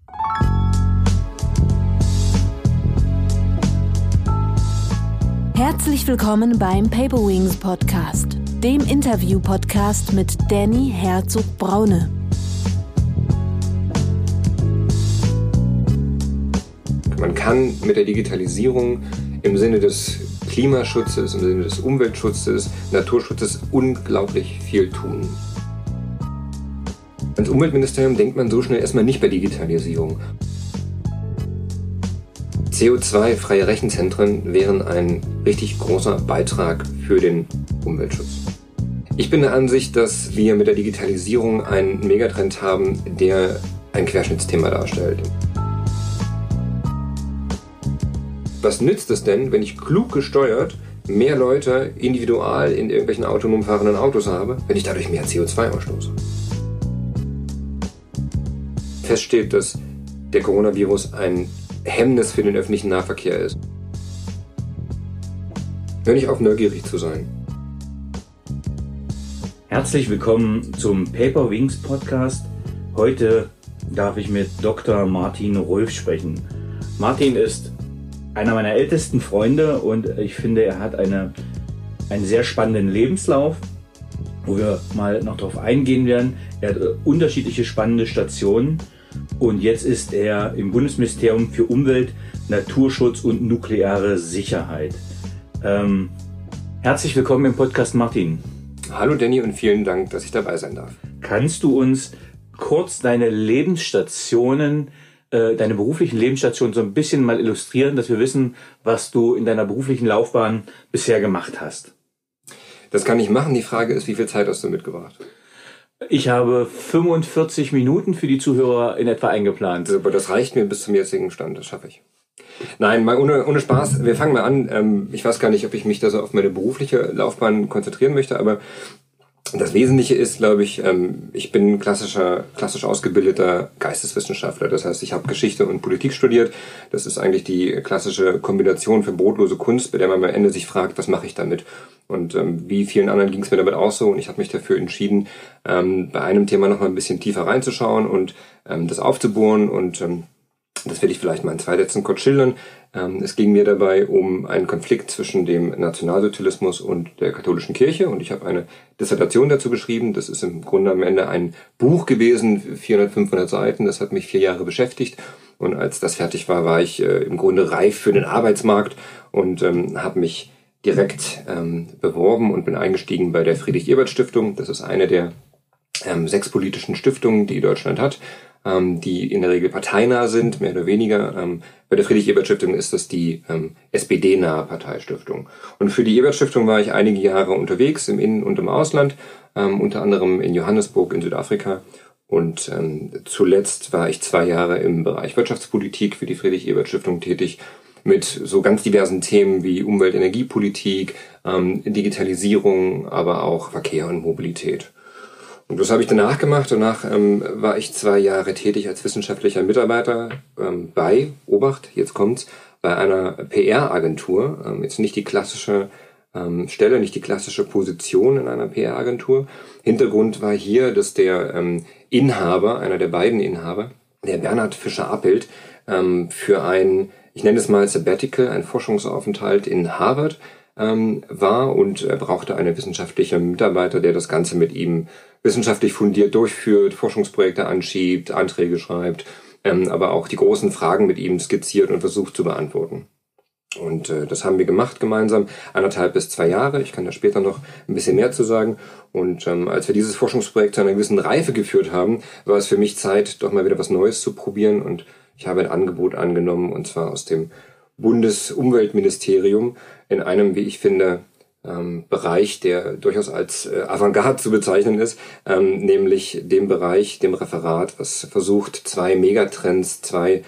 Herzlich willkommen beim Paperwings Podcast, dem Interview-Podcast mit Danny Herzog-Braune. Man kann mit der Digitalisierung im Sinne des Klimaschutzes, im Sinne des Umweltschutzes, Naturschutzes unglaublich viel tun. Als Umweltministerium denkt man so schnell erstmal nicht bei Digitalisierung. CO2-freie Rechenzentren wären ein richtig großer Beitrag für den Umweltschutz. Ich bin der Ansicht, dass wir mit der Digitalisierung einen Megatrend haben, der ein Querschnittsthema darstellt. Was nützt es denn, wenn ich klug gesteuert mehr Leute individual in irgendwelchen autonom fahrenden Autos habe, wenn ich dadurch mehr CO2 ausstoße? Fest steht, dass der Coronavirus ein Hemmnis für den öffentlichen Nahverkehr ist. Hör nicht auf, neugierig zu sein. Herzlich willkommen zum Paperwings Podcast. Heute darf ich mit Dr. Martin Rolf sprechen. Martin ist einer meiner ältesten Freunde und ich finde, er hat einen sehr spannenden Lebenslauf, wo wir mal noch drauf eingehen werden. Er hat unterschiedliche spannende Stationen und jetzt ist er im Bundesministerium für Umwelt, Naturschutz und nukleare Sicherheit. Herzlich willkommen im Podcast, Martin. Hallo Danny und vielen Dank, dass ich dabei sein darf. Kannst du uns kurz deine beruflichen Lebensstationen so ein bisschen mal illustrieren, dass wir wissen, was du in deiner beruflichen Laufbahn bisher gemacht hast? Das kann ich machen. Die Frage ist, wie viel Zeit hast du mitgebracht? Ich habe 45 Minuten für die Zuhörer in etwa eingeplant. Aber das reicht mir bis zum jetzigen Stand, das schaffe ich. Nein, mal ohne Spaß. Wir fangen mal an. Ich weiß gar nicht, ob ich mich da so auf meine berufliche Laufbahn konzentrieren möchte, aber das Wesentliche ist, glaube ich, ich bin klassisch ausgebildeter Geisteswissenschaftler. Das heißt, ich habe Geschichte und Politik studiert. Das ist eigentlich die klassische Kombination für brotlose Kunst, bei der man am Ende sich fragt, was mache ich damit? Und wie vielen anderen ging es mir damit auch so. Und ich habe mich dafür entschieden, bei einem Thema noch mal ein bisschen tiefer reinzuschauen und das aufzubohren. Und das werde ich vielleicht mal in 2 Sätzen kurz schildern. Es ging mir dabei um einen Konflikt zwischen dem Nationalsozialismus und der katholischen Kirche und ich habe eine Dissertation dazu geschrieben. Das ist im Grunde am Ende ein Buch gewesen, 400, 500 Seiten. Das hat mich 4 Jahre beschäftigt und als das fertig war, war ich im Grunde reif für den Arbeitsmarkt und habe mich direkt beworben und bin eingestiegen bei der Friedrich-Ebert-Stiftung. Das ist eine der 6 politischen Stiftungen, die Deutschland hat, die in der Regel parteinah sind, mehr oder weniger. Bei der Friedrich-Ebert-Stiftung ist das die SPD-nahe Parteistiftung. Und für die Ebert-Stiftung war ich einige Jahre unterwegs, im In- und im Ausland, unter anderem in Johannesburg in Südafrika. Und zuletzt war ich 2 Jahre im Bereich Wirtschaftspolitik für die Friedrich-Ebert-Stiftung tätig, mit so ganz diversen Themen wie Umwelt-, Energiepolitik, Digitalisierung, aber auch Verkehr und Mobilität. Und das habe ich danach gemacht. Danach war ich 2 Jahre tätig als wissenschaftlicher Mitarbeiter bei, Obacht, jetzt kommt's, bei einer PR-Agentur. Jetzt nicht die klassische Stelle, nicht die klassische Position in einer PR-Agentur. Hintergrund war hier, dass der Inhaber, einer der beiden Inhaber, der Bernhard Fischer-Appelt, für ein, ich nenne es mal Sabbatical, ein Forschungsaufenthalt in Harvard war und er brauchte einen wissenschaftlichen Mitarbeiter, der das Ganze mit ihm wissenschaftlich fundiert durchführt, Forschungsprojekte anschiebt, Anträge schreibt, aber auch die großen Fragen mit ihm skizziert und versucht zu beantworten. Und das haben wir gemacht gemeinsam, 1,5 bis 2 Jahre. Ich kann da später noch ein bisschen mehr zu sagen. Und als wir dieses Forschungsprojekt zu einer gewissen Reife geführt haben, war es für mich Zeit, doch mal wieder was Neues zu probieren. Und ich habe ein Angebot angenommen, und zwar aus dem Bundesumweltministerium in einem, wie ich finde, Bereich, der durchaus als Avantgarde zu bezeichnen ist, nämlich dem Bereich, dem Referat, was versucht, 2 Megatrends, 2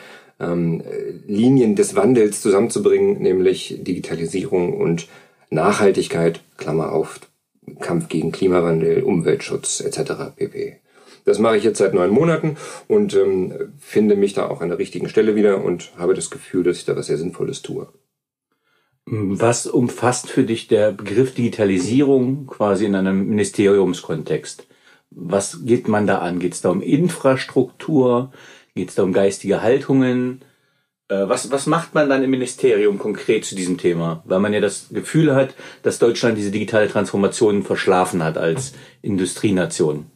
Linien des Wandels zusammenzubringen, nämlich Digitalisierung und Nachhaltigkeit, Klammer auf, Kampf gegen Klimawandel, Umweltschutz etc. pp. Das mache ich jetzt seit 9 Monaten und finde mich da auch an der richtigen Stelle wieder und habe das Gefühl, dass ich da was sehr Sinnvolles tue. Was umfasst für dich der Begriff Digitalisierung quasi in einem Ministeriumskontext? Was geht man da an? Geht es da um Infrastruktur? Geht es da um geistige Haltungen? Was macht man dann im Ministerium konkret zu diesem Thema? Weil man ja das Gefühl hat, dass Deutschland diese digitale Transformation verschlafen hat als Industrienation.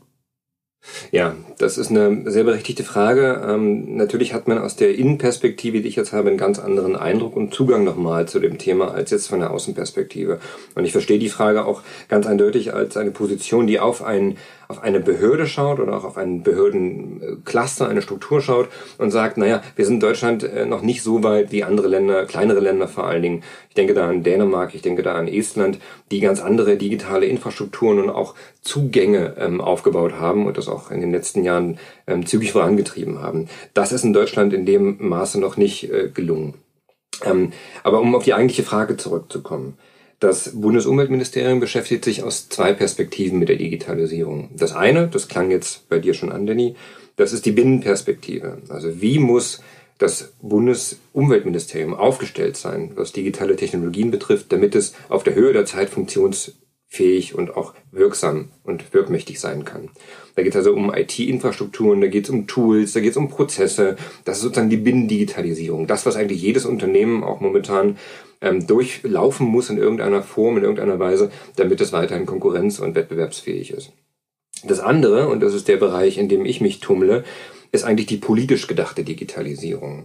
Ja, das ist eine sehr berechtigte Frage. Natürlich hat man aus der Innenperspektive, die ich jetzt habe, einen ganz anderen Eindruck und Zugang nochmal zu dem Thema als jetzt von der Außenperspektive. Und ich verstehe die Frage auch ganz eindeutig als eine Position, die auf eine Behörde schaut oder auch auf einen Behördencluster, eine Struktur schaut und sagt, naja, wir sind in Deutschland noch nicht so weit wie andere Länder, kleinere Länder vor allen Dingen. Ich denke da an Dänemark, ich denke da an Estland, die ganz andere digitale Infrastrukturen und auch Zugänge aufgebaut haben und das auch in den letzten Jahren zügig vorangetrieben haben. Das ist in Deutschland in dem Maße noch nicht gelungen. Aber um auf die eigentliche Frage zurückzukommen. Das Bundesumweltministerium beschäftigt sich aus zwei Perspektiven mit der Digitalisierung. Das eine, das klang jetzt bei dir schon an, Danny, das ist die Binnenperspektive. Also wie muss das Bundesumweltministerium aufgestellt sein, was digitale Technologien betrifft, damit es auf der Höhe der Zeit funktionsfähig und auch wirksam und wirkmächtig sein kann. Da geht es also um IT-Infrastrukturen, da geht es um Tools, da geht es um Prozesse. Das ist sozusagen die Binnendigitalisierung. Das, was eigentlich jedes Unternehmen auch momentan durchlaufen muss in irgendeiner Form, in irgendeiner Weise, damit es weiterhin konkurrenz- und wettbewerbsfähig ist. Das andere, und das ist der Bereich, in dem ich mich tummle, ist eigentlich die politisch gedachte Digitalisierung.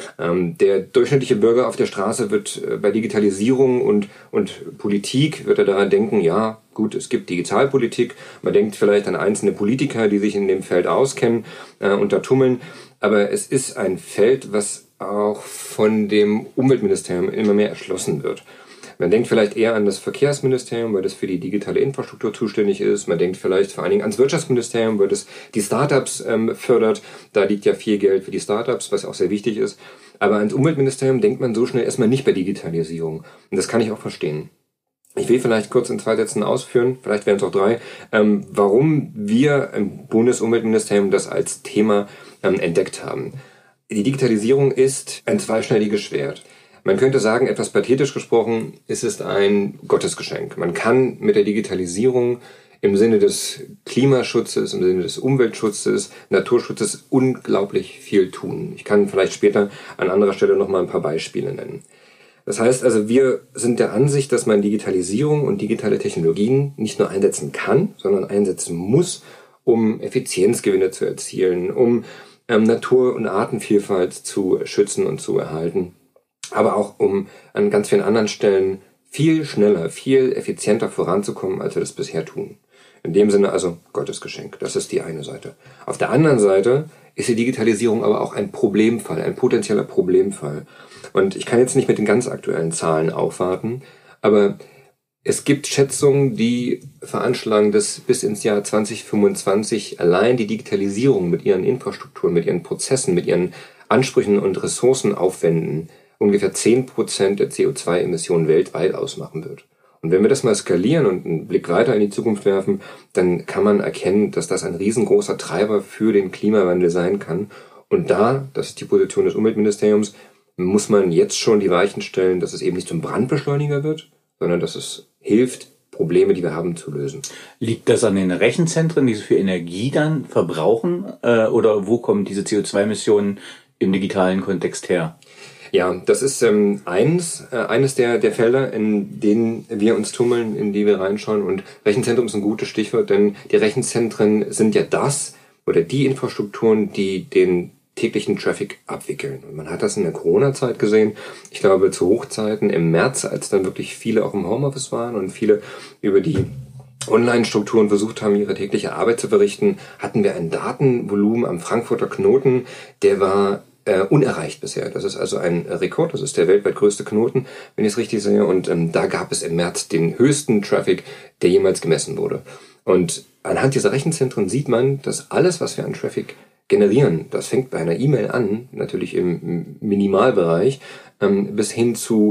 Der durchschnittliche Bürger auf der Straße wird bei Digitalisierung und Politik wird er daran denken, ja, gut, es gibt Digitalpolitik, man denkt vielleicht an einzelne Politiker, die sich in dem Feld auskennen und da tummeln, aber es ist ein Feld, was auch von dem Umweltministerium immer mehr erschlossen wird. Man denkt vielleicht eher an das Verkehrsministerium, weil das für die digitale Infrastruktur zuständig ist. Man denkt vielleicht vor allen Dingen ans Wirtschaftsministerium, weil das die Startups fördert. Da liegt ja viel Geld für die Startups, was auch sehr wichtig ist. Aber ans Umweltministerium denkt man so schnell erstmal nicht bei Digitalisierung. Und das kann ich auch verstehen. Ich will vielleicht kurz in 2 Sätzen ausführen, vielleicht wären es auch 3, warum wir im Bundesumweltministerium das als Thema entdeckt haben. Die Digitalisierung ist ein zweischneidiges Schwert. Man könnte sagen, etwas pathetisch gesprochen, es ist ein Gottesgeschenk. Man kann mit der Digitalisierung im Sinne des Klimaschutzes, im Sinne des Umweltschutzes, Naturschutzes unglaublich viel tun. Ich kann vielleicht später an anderer Stelle nochmal ein paar Beispiele nennen. Das heißt also, wir sind der Ansicht, dass man Digitalisierung und digitale Technologien nicht nur einsetzen kann, sondern einsetzen muss, um Effizienzgewinne zu erzielen, um Natur- und Artenvielfalt zu schützen und zu erhalten, aber auch um an ganz vielen anderen Stellen viel schneller, viel effizienter voranzukommen, als wir das bisher tun. In dem Sinne also Gottesgeschenk. Das ist die eine Seite. Auf der anderen Seite ist die Digitalisierung aber auch ein Problemfall, ein potenzieller Problemfall. Und ich kann jetzt nicht mit den ganz aktuellen Zahlen aufwarten, aber es gibt Schätzungen, die veranschlagen, dass bis ins Jahr 2025 allein die Digitalisierung mit ihren Infrastrukturen, mit ihren Prozessen, mit ihren Ansprüchen und Ressourcenaufwänden ungefähr 10% der CO2-Emissionen weltweit ausmachen wird. Und wenn wir das mal skalieren und einen Blick weiter in die Zukunft werfen, dann kann man erkennen, dass das ein riesengroßer Treiber für den Klimawandel sein kann. Und da, das ist die Position des Umweltministeriums, muss man jetzt schon die Weichen stellen, dass es eben nicht zum Brandbeschleuniger wird, sondern dass es hilft, Probleme, die wir haben, zu lösen. Liegt das an den Rechenzentren, die so viel Energie dann verbrauchen? Oder wo kommen diese CO2-Emissionen im digitalen Kontext her? Ja, das ist eines der Felder, in denen wir uns tummeln, in die wir reinschauen. Und Rechenzentrum ist ein gutes Stichwort, denn die Rechenzentren sind ja das oder die Infrastrukturen, die den täglichen Traffic abwickeln. Und man hat das in der Corona-Zeit gesehen. Ich glaube, zu Hochzeiten im März, als dann wirklich viele auch im Homeoffice waren und viele über die Online-Strukturen versucht haben, ihre tägliche Arbeit zu verrichten, hatten wir ein Datenvolumen am Frankfurter Knoten, der war unerreicht bisher. Das ist also ein Rekord, das ist der weltweit größte Knoten, wenn ich es richtig sehe. Und da gab es im März den höchsten Traffic, der jemals gemessen wurde. Und anhand dieser Rechenzentren sieht man, dass alles, was wir an Traffic generieren, das fängt bei einer E-Mail an, natürlich im Minimalbereich, bis hin zu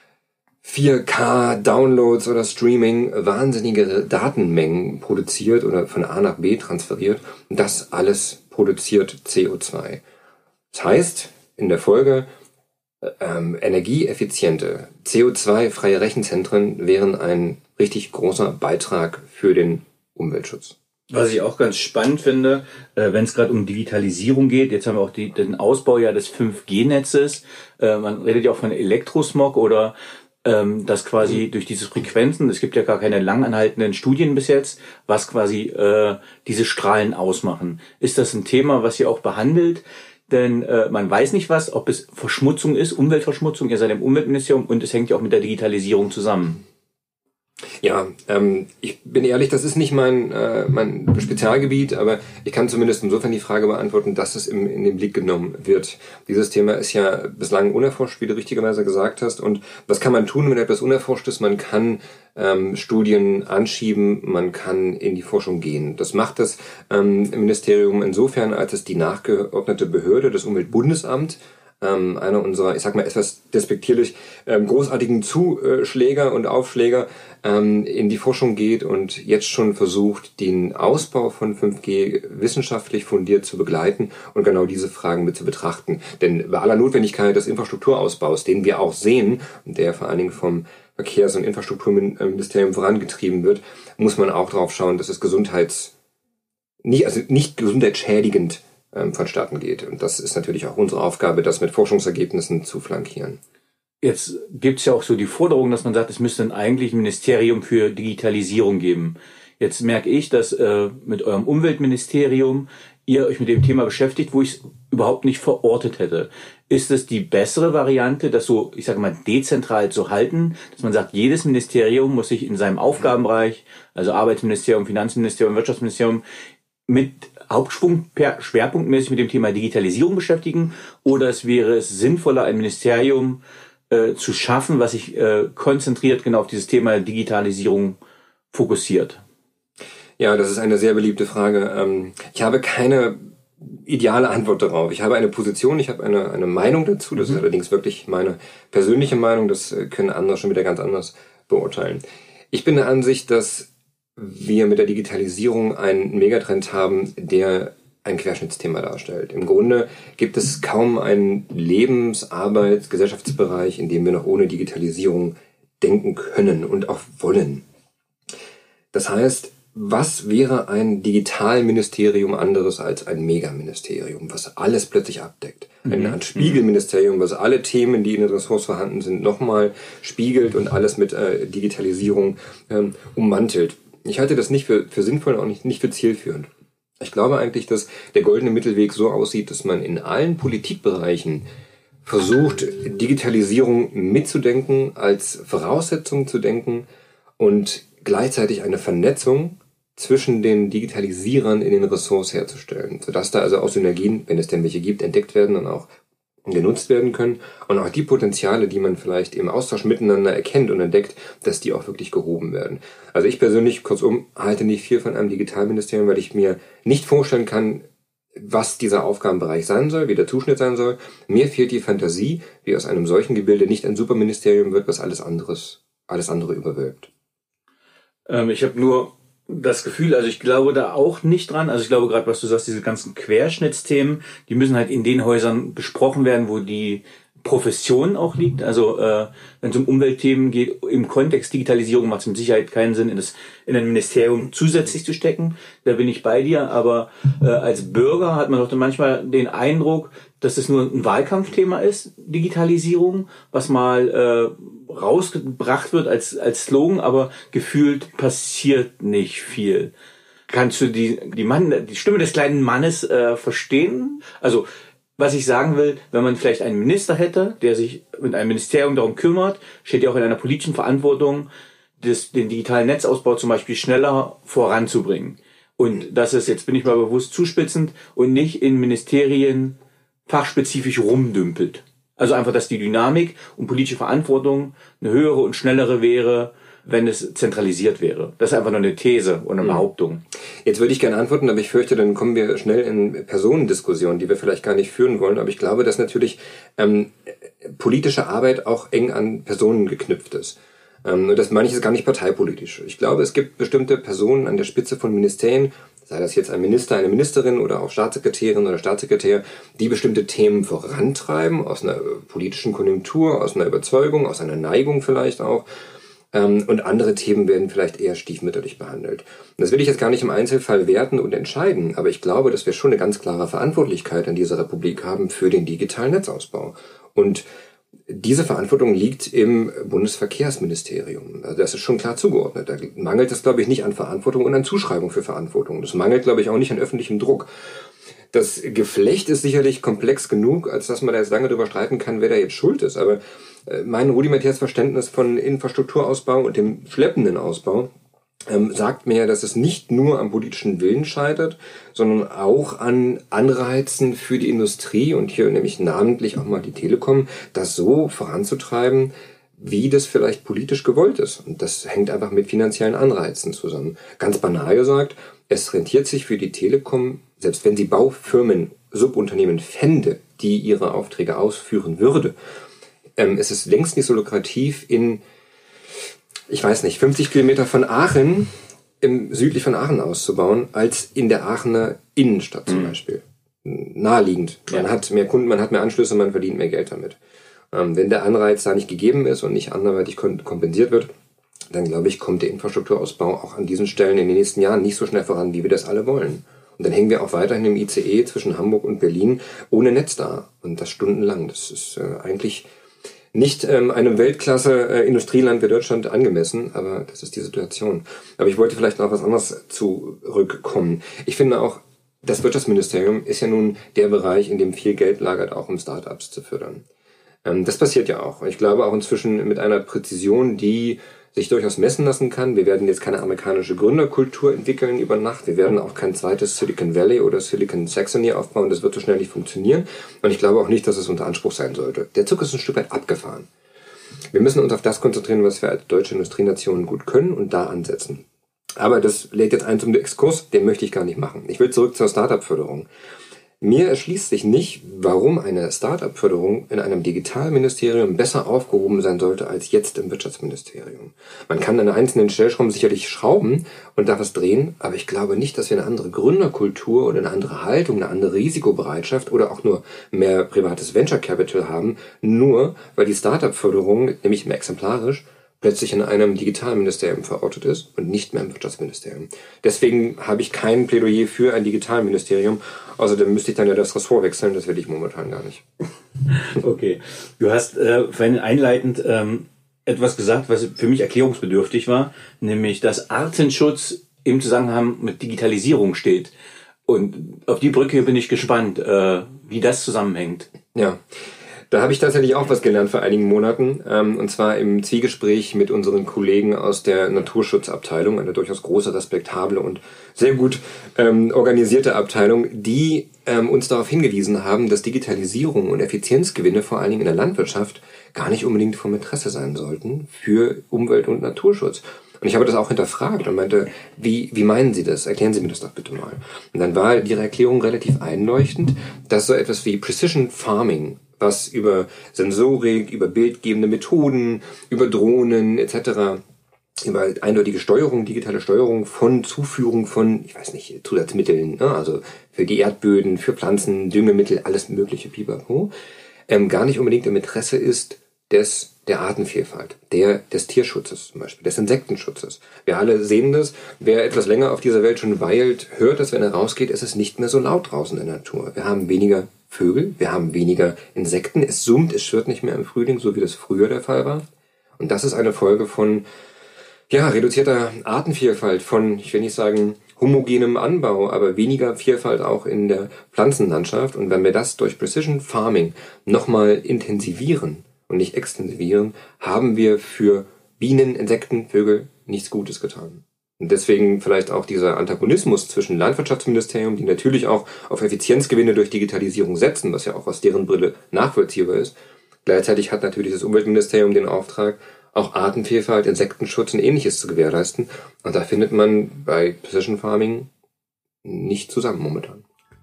4K Downloads oder Streaming, wahnsinnige Datenmengen produziert oder von A nach B transferiert. Und das alles produziert CO2. Das heißt, in der Folge, energieeffiziente, CO2-freie Rechenzentren wären ein richtig großer Beitrag für den Umweltschutz. Was ich auch ganz spannend finde, wenn es gerade um Digitalisierung geht, jetzt haben wir auch den Ausbau ja des 5G-Netzes, man redet ja auch von Elektrosmog oder dass quasi durch diese Frequenzen, es gibt ja gar keine langanhaltenden Studien bis jetzt, was quasi diese Strahlen ausmachen. Ist das ein Thema, was ihr auch behandelt? Denn man weiß nicht ob es Verschmutzung ist, Umweltverschmutzung, ihr seid im Umweltministerium und es hängt ja auch mit der Digitalisierung zusammen. Ja, ich bin ehrlich, das ist nicht mein Spezialgebiet, aber ich kann zumindest insofern die Frage beantworten, dass es in den Blick genommen wird. Dieses Thema ist ja bislang unerforscht, wie du richtigerweise gesagt hast. Und was kann man tun, wenn etwas unerforscht ist? Man kann Studien anschieben, man kann in die Forschung gehen. Das macht das Ministerium insofern, als es die nachgeordnete Behörde, das Umweltbundesamt, einer unserer, ich sag mal etwas despektierlich, großartigen Zuschläger und Aufschläger in die Forschung geht und jetzt schon versucht, den Ausbau von 5G wissenschaftlich fundiert zu begleiten und genau diese Fragen mit zu betrachten. Denn bei aller Notwendigkeit des Infrastrukturausbaus, den wir auch sehen, der vor allen Dingen vom Verkehrs- und Infrastrukturministerium vorangetrieben wird, muss man auch darauf schauen, dass es nicht gesundheitsschädigend vonstatten geht. Und das ist natürlich auch unsere Aufgabe, das mit Forschungsergebnissen zu flankieren. Jetzt gibt es ja auch so die Forderung, dass man sagt, es müsste eigentlich ein Ministerium für Digitalisierung geben. Jetzt merke ich, dass mit eurem Umweltministerium ihr euch mit dem Thema beschäftigt, wo ich es überhaupt nicht verortet hätte. Ist es die bessere Variante, das so, ich sage mal, dezentral zu halten, dass man sagt, jedes Ministerium muss sich in seinem Aufgabenbereich, also Arbeitsministerium, Finanzministerium, Wirtschaftsministerium, mit Hauptschwung schwerpunktmäßig mit dem Thema Digitalisierung beschäftigen, oder wäre es sinnvoller, ein Ministerium zu schaffen, was sich konzentriert genau auf dieses Thema Digitalisierung fokussiert? Ja, das ist eine sehr beliebte Frage. Ich habe keine ideale Antwort darauf. Ich habe eine Position, ich habe eine Meinung dazu. Das ist allerdings wirklich meine persönliche Meinung. Das können andere schon wieder ganz anders beurteilen. Ich bin der Ansicht, dass wir mit der Digitalisierung einen Megatrend haben, der ein Querschnittsthema darstellt. Im Grunde gibt es kaum einen Gesellschaftsbereich, in dem wir noch ohne Digitalisierung denken können und auch wollen. Das heißt, was wäre ein Digitalministerium anderes als ein Megaministerium, was alles plötzlich abdeckt? Ein Spiegelministerium, was alle Themen, die in den Ressorts vorhanden sind, nochmal spiegelt und alles mit Digitalisierung ummantelt. Ich halte das nicht für sinnvoll und auch nicht für zielführend. Ich glaube eigentlich, dass der goldene Mittelweg so aussieht, dass man in allen Politikbereichen versucht, Digitalisierung mitzudenken, als Voraussetzung zu denken und gleichzeitig eine Vernetzung zwischen den Digitalisierern in den Ressorts herzustellen, sodass da also auch Synergien, wenn es denn welche gibt, entdeckt werden und auch genutzt werden können und auch die Potenziale, die man vielleicht im Austausch miteinander erkennt und entdeckt, dass die auch wirklich gehoben werden. Also ich persönlich, kurzum, halte nicht viel von einem Digitalministerium, weil ich mir nicht vorstellen kann, was dieser Aufgabenbereich sein soll, wie der Zuschnitt sein soll. Mir fehlt die Fantasie, wie aus einem solchen Gebilde nicht ein Superministerium wird, was alles andere überwölbt. Ich habe nur das Gefühl, also ich glaube da auch nicht dran, also ich glaube gerade, was du sagst, diese ganzen Querschnittsthemen, die müssen halt in den Häusern besprochen werden, wo die Profession auch liegt. Also wenn es um Umweltthemen geht, im Kontext Digitalisierung macht es mit Sicherheit keinen Sinn, in ein Ministerium zusätzlich zu stecken. Da bin ich bei dir, aber als Bürger hat man doch manchmal den Eindruck, dass es nur ein Wahlkampfthema ist, Digitalisierung, was mal rausgebracht wird als Slogan, aber gefühlt passiert nicht viel. Kannst du die Stimme des kleinen Mannes verstehen? Also was ich sagen will, wenn man vielleicht einen Minister hätte, der sich mit einem Ministerium darum kümmert, steht ja auch in einer politischen Verantwortung, den digitalen Netzausbau zum Beispiel schneller voranzubringen. Und das ist, jetzt bin ich mal bewusst zuspitzend, und nicht in Ministerien fachspezifisch rumdümpelt. Also einfach, dass die Dynamik und politische Verantwortung eine höhere und schnellere wäre, wenn es zentralisiert wäre. Das ist einfach nur eine These und eine Behauptung. Jetzt würde ich gerne antworten, aber ich fürchte, dann kommen wir schnell in Personendiskussionen, die wir vielleicht gar nicht führen wollen. Aber ich glaube, dass natürlich politische Arbeit auch eng an Personen geknüpft ist. Und das meine ich jetzt gar nicht parteipolitisch. Ich glaube, es gibt bestimmte Personen an der Spitze von Ministerien, sei das jetzt ein Minister, eine Ministerin oder auch Staatssekretärin oder Staatssekretär, die bestimmte Themen vorantreiben, aus einer politischen Konjunktur, aus einer Überzeugung, aus einer Neigung vielleicht auch. Und andere Themen werden vielleicht eher stiefmütterlich behandelt. Und das will ich jetzt gar nicht im Einzelfall werten und entscheiden, aber ich glaube, dass wir schon eine ganz klare Verantwortlichkeit in dieser Republik haben für den digitalen Netzausbau. Und diese Verantwortung liegt im Bundesverkehrsministerium. Also das ist schon klar zugeordnet. Da mangelt es, glaube ich, nicht an Verantwortung und an Zuschreibung für Verantwortung. Das mangelt, glaube ich, auch nicht an öffentlichem Druck. Das Geflecht ist sicherlich komplex genug, als dass man da jetzt lange drüber streiten kann, wer da jetzt schuld ist. Aber mein rudimentäres Verständnis von Infrastrukturausbau und dem schleppenden Ausbau sagt mir, dass es nicht nur am politischen Willen scheitert, sondern auch an Anreizen für die Industrie und hier nämlich namentlich auch mal die Telekom, das so voranzutreiben, wie das vielleicht politisch gewollt ist. Und das hängt einfach mit finanziellen Anreizen zusammen. Ganz banal gesagt, es rentiert sich für die Telekom, selbst wenn sie Baufirmen, Subunternehmen fände, die ihre Aufträge ausführen würde, es ist längst nicht so lukrativ in, ich weiß nicht, 50 Kilometer von Aachen, südlich von Aachen auszubauen, als in der Aachener Innenstadt zum Beispiel. Naheliegend. Man hat mehr Kunden, man hat mehr Anschlüsse, man verdient mehr Geld damit. Wenn der Anreiz da nicht gegeben ist und nicht anderweitig kompensiert wird, dann glaube ich, kommt der Infrastrukturausbau auch an diesen Stellen in den nächsten Jahren nicht so schnell voran, wie wir das alle wollen. Und dann hängen wir auch weiterhin im ICE zwischen Hamburg und Berlin ohne Netz da. Und das stundenlang. Das ist eigentlich nicht einem Weltklasse-Industrieland wie Deutschland angemessen, aber das ist die Situation. Aber ich wollte vielleicht noch was anderes zurückkommen. Ich finde auch, das Wirtschaftsministerium ist ja nun der Bereich, in dem viel Geld lagert, auch um Start-ups zu fördern. Das passiert ja auch. Ich glaube auch inzwischen mit einer Präzision, die sich durchaus messen lassen kann. Wir werden jetzt keine amerikanische Gründerkultur entwickeln über Nacht. Wir werden auch kein zweites Silicon Valley oder Silicon Saxony aufbauen. Das wird so schnell nicht funktionieren. Und ich glaube auch nicht, dass es unser Anspruch sein sollte. Der Zug ist ein Stück weit abgefahren. Wir müssen uns auf das konzentrieren, was wir als deutsche Industrienation gut können und da ansetzen. Aber das lädt jetzt ein zum Exkurs, den möchte ich gar nicht machen. Ich will zurück zur Startup-Förderung. Mir erschließt sich nicht, warum eine Start-up-Förderung in einem Digitalministerium besser aufgehoben sein sollte als jetzt im Wirtschaftsministerium. Man kann an einzelnen Stellschrauben sicherlich schrauben und da was drehen, aber ich glaube nicht, dass wir eine andere Gründerkultur oder eine andere Haltung, eine andere Risikobereitschaft oder auch nur mehr privates Venture Capital haben, nur weil die Start-up-Förderung, nämlich mehr exemplarisch, plötzlich in einem Digitalministerium verortet ist und nicht mehr im Wirtschaftsministerium. Deswegen habe ich kein Plädoyer für ein Digitalministerium. Außerdem müsste ich dann ja das Ressort wechseln, das will ich momentan gar nicht. Okay. Du hast vorhin einleitend etwas gesagt, was für mich erklärungsbedürftig war, nämlich dass Artenschutz im Zusammenhang mit Digitalisierung steht. Und auf die Brücke bin ich gespannt, wie das zusammenhängt. Ja. Da habe ich tatsächlich auch was gelernt vor einigen Monaten, und zwar im Zwiegespräch mit unseren Kollegen aus der Naturschutzabteilung, eine durchaus große, respektable und sehr gut organisierte Abteilung, die uns darauf hingewiesen haben, dass Digitalisierung und Effizienzgewinne vor allen Dingen in der Landwirtschaft gar nicht unbedingt vom Interesse sein sollten für Umwelt- und Naturschutz. Und ich habe das auch hinterfragt und meinte, wie meinen Sie das? Erklären Sie mir das doch bitte mal. Und dann war Ihre Erklärung relativ einleuchtend, dass so etwas wie Precision Farming, was über Sensorik, über bildgebende Methoden, über Drohnen etc., über eindeutige Steuerung, digitale Steuerung von Zuführung von, ich weiß nicht, Zusatzmitteln, ne? Also für die Erdböden, für Pflanzen, Düngemittel, alles mögliche, pipapo, gar nicht unbedingt im Interesse ist der Artenvielfalt, des Tierschutzes zum Beispiel, des Insektenschutzes. Wir alle sehen das. Wer etwas länger auf dieser Welt schon weilt, hört, dass wenn er rausgeht, ist es nicht mehr so laut draußen in der Natur. Wir haben weniger Vögel, wir haben weniger Insekten, es summt, es schwirrt nicht mehr im Frühling, so wie das früher der Fall war. Und das ist eine Folge von reduzierter Artenvielfalt, von, ich will nicht sagen homogenem Anbau, aber weniger Vielfalt auch in der Pflanzenlandschaft. Und wenn wir das durch Precision Farming nochmal intensivieren und nicht extensivieren, haben wir für Bienen, Insekten, Vögel nichts Gutes getan. Und deswegen vielleicht auch dieser Antagonismus zwischen Landwirtschaftsministerium, die natürlich auch auf Effizienzgewinne durch Digitalisierung setzen, was ja auch aus deren Brille nachvollziehbar ist. Gleichzeitig hat natürlich das Umweltministerium den Auftrag, auch Artenvielfalt, Insektenschutz und Ähnliches zu gewährleisten. Und da findet man bei Precision Farming nicht zusammen momentan.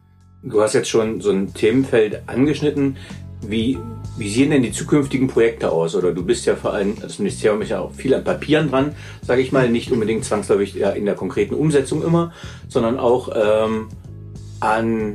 Du hast jetzt schon so ein Themenfeld angeschnitten. Wie sehen denn die zukünftigen Projekte aus? Oder du bist ja vor allem, das Ministerium ist ja auch viel an Papieren dran, sage ich mal, nicht unbedingt zwangsläufig in der konkreten Umsetzung immer, sondern auch an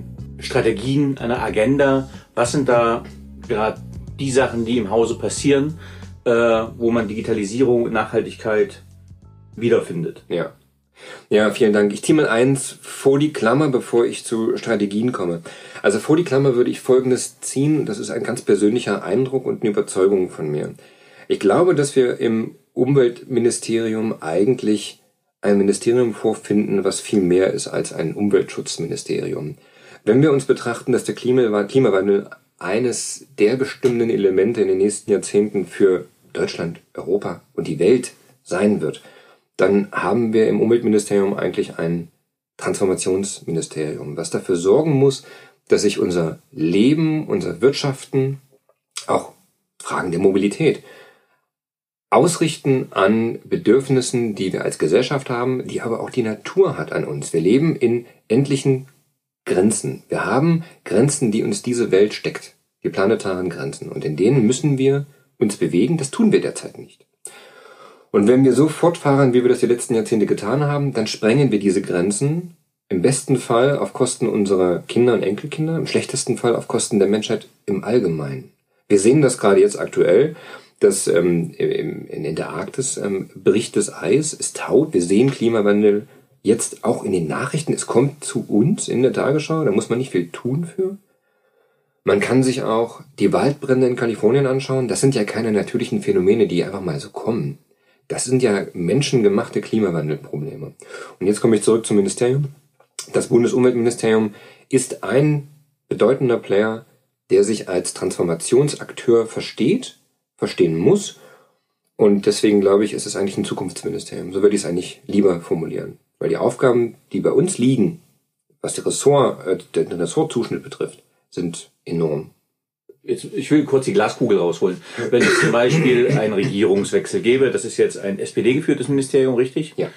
Strategien, einer Agenda. Was sind da gerade die Sachen, die im Hause passieren, wo man Digitalisierung und Nachhaltigkeit wiederfindet. Ja. Ja, vielen Dank. Ich ziehe mal eins vor die Klammer, bevor ich zu Strategien komme. Also vor die Klammer würde ich Folgendes ziehen. Das ist ein ganz persönlicher Eindruck und eine Überzeugung von mir. Ich glaube, dass wir im Umweltministerium eigentlich ein Ministerium vorfinden, was viel mehr ist als ein Umweltschutzministerium. Wenn wir uns betrachten, dass der Klimawandel eines der bestimmenden Elemente in den nächsten Jahrzehnten für Deutschland, Europa und die Welt sein wird, dann haben wir im Umweltministerium eigentlich ein Transformationsministerium, was dafür sorgen muss, dass sich unser Leben, unser Wirtschaften, auch Fragen der Mobilität, ausrichten an Bedürfnissen, die wir als Gesellschaft haben, die aber auch die Natur hat an uns. Wir leben in endlichen Grenzen. Wir haben Grenzen, die uns diese Welt steckt, die planetaren Grenzen. Und in denen müssen wir uns bewegen. Das tun wir derzeit nicht. Und wenn wir so fortfahren, wie wir das die letzten Jahrzehnte getan haben, dann sprengen wir diese Grenzen im besten Fall auf Kosten unserer Kinder und Enkelkinder, im schlechtesten Fall auf Kosten der Menschheit im Allgemeinen. Wir sehen das gerade jetzt aktuell, dass in der Arktis bricht das Eis, es taut, wir sehen Klimawandel jetzt auch in den Nachrichten, es kommt zu uns in der Tagesschau, da muss man nicht viel tun für. Man kann sich auch die Waldbrände in Kalifornien anschauen, das sind ja keine natürlichen Phänomene, die einfach mal so kommen. Das sind ja menschengemachte Klimawandelprobleme. Und jetzt komme ich zurück zum Ministerium. Das Bundesumweltministerium ist ein bedeutender Player, der sich als Transformationsakteur verstehen muss. Und deswegen glaube ich, ist es eigentlich ein Zukunftsministerium. So würde ich es eigentlich lieber formulieren. Weil die Aufgaben, die bei uns liegen, was den Ressortzuschnitt betrifft, sind enorm. Ich will kurz die Glaskugel rausholen. Wenn es zum Beispiel einen Regierungswechsel gäbe, das ist jetzt ein SPD-geführtes Ministerium, richtig? Ja.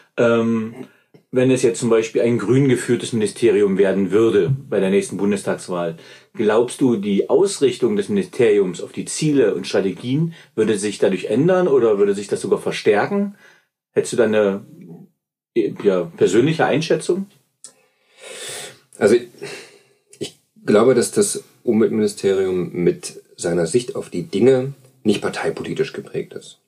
Wenn es jetzt zum Beispiel ein grün geführtes Ministerium werden würde bei der nächsten Bundestagswahl, glaubst du, die Ausrichtung des Ministeriums auf die Ziele und Strategien würde sich dadurch ändern oder würde sich das sogar verstärken? Hättest du da eine persönliche Einschätzung? Also ich glaube, dass das Umweltministerium mit seiner Sicht auf die Dinge nicht parteipolitisch geprägt ist.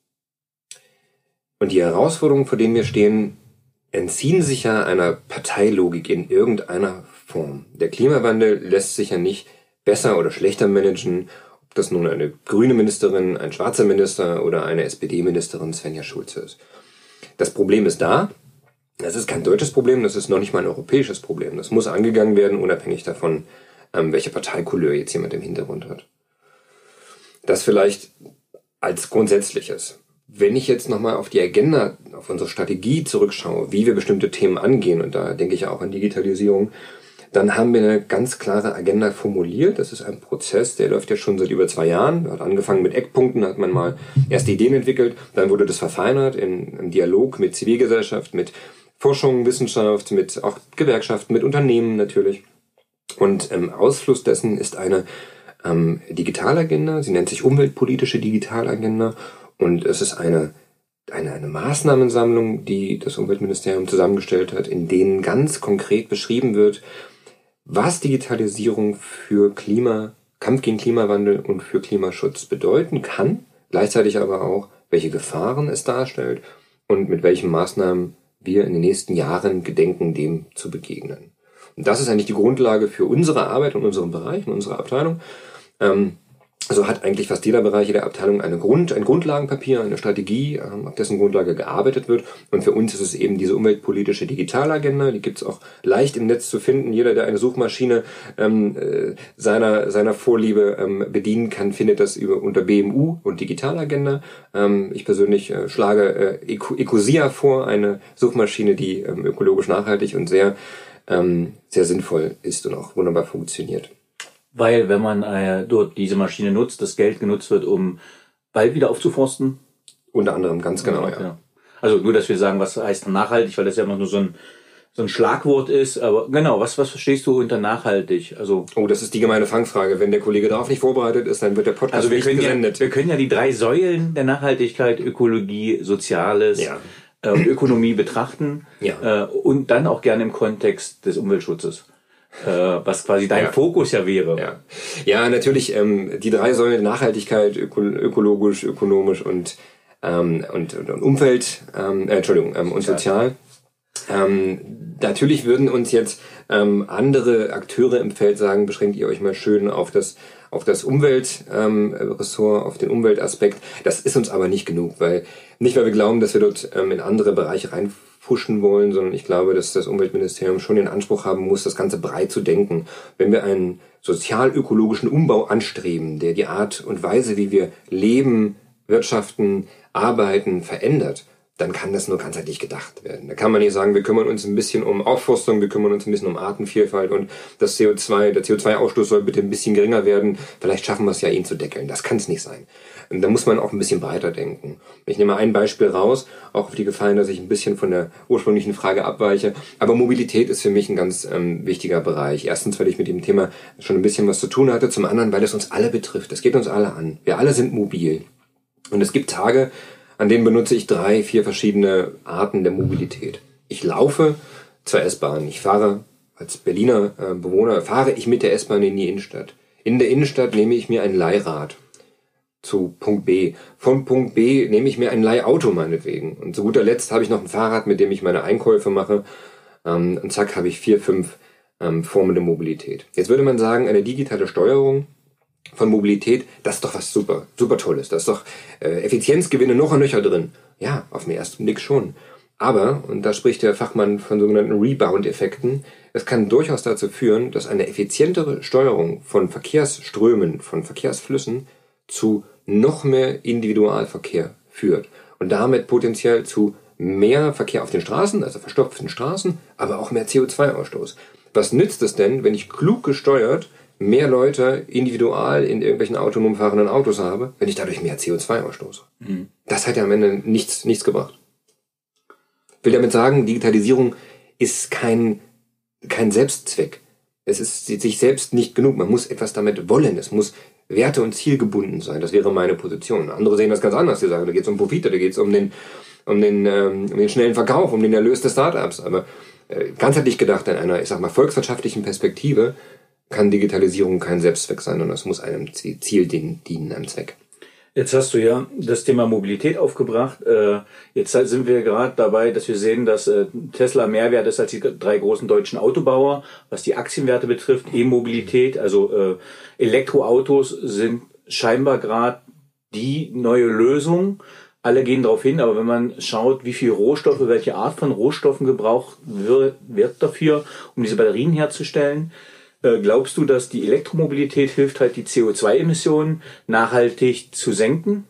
Und die Herausforderungen, vor denen wir stehen, entziehen sich ja einer Parteilogik in irgendeiner Form. Der Klimawandel lässt sich ja nicht besser oder schlechter managen, ob das nun eine grüne Ministerin, ein schwarzer Minister oder eine SPD-Ministerin Svenja Schulze ist. Das Problem ist da. Das ist kein deutsches Problem, das ist noch nicht mal ein europäisches Problem. Das muss angegangen werden, unabhängig davon, welche Parteicouleur jetzt jemand im Hintergrund hat. Das vielleicht als Grundsätzliches. Wenn ich jetzt nochmal auf die Agenda, auf unsere Strategie zurückschaue, wie wir bestimmte Themen angehen, und da denke ich ja auch an Digitalisierung, dann haben wir eine ganz klare Agenda formuliert. Das ist ein Prozess, der läuft ja schon seit über 2 Jahren. Hat angefangen mit Eckpunkten, hat man mal erste Ideen entwickelt, dann wurde das verfeinert im Dialog mit Zivilgesellschaft, mit Forschung, Wissenschaft, mit auch Gewerkschaften, mit Unternehmen natürlich. Und Ausfluss dessen ist eine Digitalagenda, sie nennt sich umweltpolitische Digitalagenda und es ist eine Maßnahmensammlung, die das Umweltministerium zusammengestellt hat, in denen ganz konkret beschrieben wird, was Digitalisierung für Kampf gegen Klimawandel und für Klimaschutz bedeuten kann, gleichzeitig aber auch, welche Gefahren es darstellt und mit welchen Maßnahmen wir in den nächsten Jahren gedenken, dem zu begegnen. Und das ist eigentlich die Grundlage für unsere Arbeit und unseren Bereich und unsere Abteilung. Also hat eigentlich fast jeder Bereich, jede Abteilung ein Grundlagenpapier, eine Strategie, auf dessen Grundlage gearbeitet wird. Und für uns ist es eben diese umweltpolitische Digitalagenda. Die gibt es auch leicht im Netz zu finden. Jeder, der eine Suchmaschine seiner Vorliebe bedienen kann, findet das unter BMU und Digitalagenda. Ich persönlich schlage Ecosia vor, eine Suchmaschine, die ökologisch nachhaltig und sehr sinnvoll ist und auch wunderbar funktioniert. Weil, wenn man dort diese Maschine nutzt, das Geld genutzt wird, um Wald wieder aufzuforsten? Unter anderem, ganz genau, ja. Also nur, dass wir sagen, was heißt nachhaltig, weil das ja immer nur so ein Schlagwort ist. Aber genau, was verstehst du unter nachhaltig? Also das ist die gemeine Fangfrage. Wenn der Kollege darauf nicht vorbereitet ist, dann wird der Podcast nicht gesendet. Wir können ja die 3 Säulen der Nachhaltigkeit, Ökologie, Soziales und Ökonomie betrachten und dann auch gerne im Kontext des Umweltschutzes. was quasi dein Fokus ja wäre. Ja, natürlich die 3 Säulen Nachhaltigkeit, ökologisch, ökonomisch und Umwelt, und sozial. Natürlich würden uns jetzt andere Akteure im Feld sagen, beschränkt ihr euch mal schön auf das Umweltressort, auf den Umweltaspekt. Das ist uns aber nicht genug, weil wir glauben, dass wir dort in andere Bereiche reinpushen wollen, sondern ich glaube, dass das Umweltministerium schon den Anspruch haben muss, das Ganze breit zu denken. Wenn wir einen sozial-ökologischen Umbau anstreben, der die Art und Weise, wie wir leben, wirtschaften, arbeiten, verändert, dann kann das nur ganzheitlich gedacht werden. Da kann man nicht sagen, wir kümmern uns ein bisschen um Aufforstung, wir kümmern uns ein bisschen um Artenvielfalt und der CO2-Ausstoß soll bitte ein bisschen geringer werden. Vielleicht schaffen wir es ja, ihn zu deckeln. Das kann es nicht sein. Und da muss man auch ein bisschen breiter denken. Ich nehme mal ein Beispiel raus, auch auf die Gefahr, dass ich ein bisschen von der ursprünglichen Frage abweiche. Aber Mobilität ist für mich ein ganz wichtiger Bereich. Erstens, weil ich mit dem Thema schon ein bisschen was zu tun hatte. Zum anderen, weil es uns alle betrifft. Es geht uns alle an. Wir alle sind mobil. Und es gibt Tage, an denen benutze ich 3, 4 verschiedene Arten der Mobilität. Ich laufe zur S-Bahn. Ich fahre als Berliner Bewohner, fahre ich mit der S-Bahn in die Innenstadt. In der Innenstadt nehme ich mir ein Leihrad zu Punkt B. Von Punkt B nehme ich mir ein Leihauto meinetwegen. Und zu guter Letzt habe ich noch ein Fahrrad, mit dem ich meine Einkäufe mache. Und zack, habe ich 4, 5 Formen der Mobilität. Jetzt würde man sagen, eine digitale Steuerung von Mobilität, das ist doch was super Tolles. Da ist doch Effizienzgewinne noch und nöcher drin. Ja, auf den ersten Blick schon. Aber, und da spricht der Fachmann von sogenannten Rebound-Effekten, es kann durchaus dazu führen, dass eine effizientere Steuerung von Verkehrsströmen, von Verkehrsflüssen zu noch mehr Individualverkehr führt. Und damit potenziell zu mehr Verkehr auf den Straßen, also verstopften Straßen, aber auch mehr CO2-Ausstoß. Was nützt es denn, wenn ich klug gesteuert mehr Leute individual in irgendwelchen autonom fahrenden Autos habe, wenn ich dadurch mehr CO2 ausstoße? Das hat ja am Ende nichts gebracht. Ich will damit sagen, Digitalisierung ist kein Selbstzweck. Es ist sich selbst nicht genug. Man muss etwas damit wollen. Es muss werte- und zielgebunden sein. Das wäre meine Position. Andere sehen das ganz anders. Die sagen, da geht es um Profite, da geht es um den schnellen Verkauf, um den Erlös des Startups. Aber ganzheitlich gedacht in einer, ich sag mal, volkswirtschaftlichen Perspektive kann Digitalisierung kein Selbstzweck sein, sondern es muss einem Ziel dienen, einem Zweck. Jetzt hast du ja das Thema Mobilität aufgebracht. Jetzt sind wir gerade dabei, dass wir sehen, dass Tesla mehr wert ist als die 3 großen deutschen Autobauer, was die Aktienwerte betrifft. E-Mobilität, also Elektroautos sind scheinbar gerade die neue Lösung. Alle gehen darauf hin, aber wenn man schaut, wie viel Rohstoffe, welche Art von Rohstoffen gebraucht wird dafür, um diese Batterien herzustellen, glaubst du, dass die Elektromobilität hilft, halt die CO2-Emissionen nachhaltig zu senken?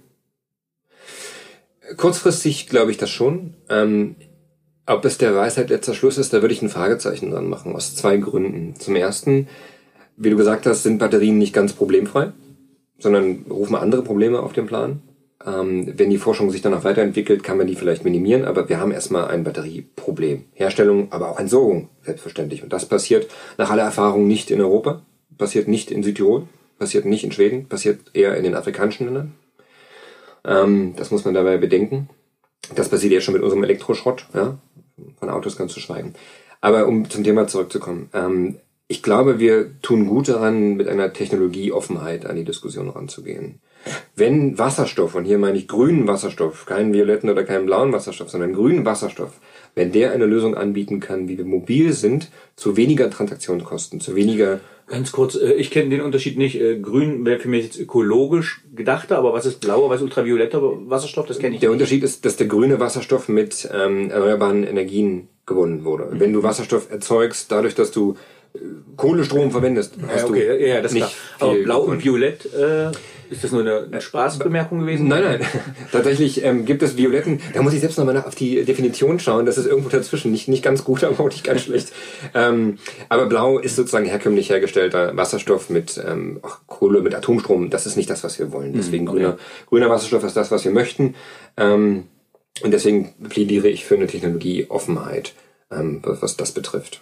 Kurzfristig glaube ich das schon. Ob es der Weisheit letzter Schluss ist, da würde ich ein Fragezeichen dran machen, aus 2 Gründen. Zum ersten, wie du gesagt hast, sind Batterien nicht ganz problemfrei, sondern rufen andere Probleme auf den Plan. Wenn die Forschung sich dann noch weiterentwickelt, kann man die vielleicht minimieren, aber wir haben erstmal ein Batterieproblem. Herstellung, aber auch Entsorgung, selbstverständlich. Und das passiert nach aller Erfahrung nicht in Europa, passiert nicht in Südtirol, passiert nicht in Schweden, passiert eher in den afrikanischen Ländern. Das muss man dabei bedenken. Das passiert jetzt schon mit unserem Elektroschrott, ja, von Autos ganz zu schweigen. Aber um zum Thema zurückzukommen, ich glaube, wir tun gut daran, mit einer Technologieoffenheit an die Diskussion ranzugehen. Wenn Wasserstoff, und hier meine ich grünen Wasserstoff, keinen violetten oder keinen blauen Wasserstoff, sondern grünen Wasserstoff, wenn der eine Lösung anbieten kann, wie wir mobil sind, zu weniger Transaktionskosten, zu weniger... Ganz kurz, ich kenne den Unterschied nicht. Grün wäre für mich jetzt ökologisch gedachter, aber was ist blauer, was ist ultravioletter Wasserstoff? Das kenne ich nicht. Der Unterschied ist, dass der grüne Wasserstoff mit erneuerbaren Energien gewonnen wurde. Wenn du Wasserstoff erzeugst, dadurch, dass du Kohlestrom verwendest, hast du das nicht klar. Aber blau und violett, ist das nur eine Spaßbemerkung gewesen? Nein. Tatsächlich gibt es Violetten, da muss ich selbst nochmal auf die Definition schauen, das ist irgendwo dazwischen, nicht ganz gut, aber auch nicht ganz schlecht. Aber blau ist sozusagen herkömmlich hergestellter Wasserstoff mit Kohle, mit Atomstrom, das ist nicht das, was wir wollen. Deswegen grüner Wasserstoff ist das, was wir möchten. Und deswegen plädiere ich für eine Technologieoffenheit, was das betrifft.